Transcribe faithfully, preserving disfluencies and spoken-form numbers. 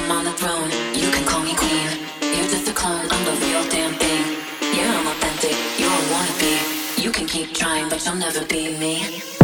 on the throne. You can call me queen. You're just a clone. I'm the real damn thing. Yeah, I'm authentic. You're a wannabe. You can keep trying, but you'll never be me.